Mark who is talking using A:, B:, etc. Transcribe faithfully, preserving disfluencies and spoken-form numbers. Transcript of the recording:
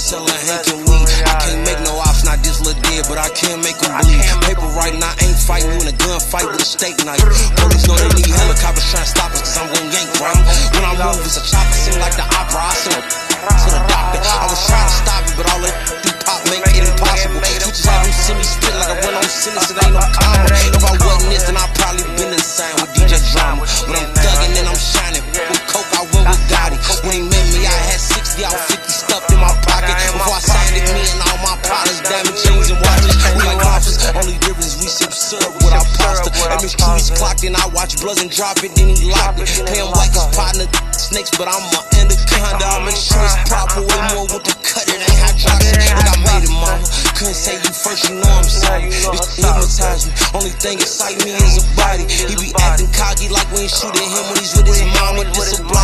A: selling Hank and weed. I can't make no ops, not this little dead, but I can make them bleed. Paper writing, I ain't fighting you in a gunfight with a steak knife. Police know they need helicopters trying to stop us, cause I'm gon' yank, right? When I move, it's a chopper, seem like the opera. I send her to the doctor. I was trying to stop it, but all that do pop make it impossible. Switches out them send me spit like I went on sentence, it ain't no comma. If I wasn't this, then I'd probably been insane with D J Drama. But I'm thugging and I'm shining. With coke, I went with Gotti. When he met me, I had sixty out fifty stuffed in my pocket. Before I signed it, me and all my partners, diamond chains and watches. We like officers, only difference we sip syrup with our pasta. M S Q's clocked in, I watch Bloods and drop it, then he locked it. Pay him like his partner, snakes, but I'm an anaconda. I make sure it's proper, way more with the cut, it ain't hydroxy. Look, I made it, mama. Couldn't say you first, you know I'm sorry. It's hypnotize me. Only thing excite me is a body. He be acting cocky like we ain't shooting him when he's with his mama. This a block.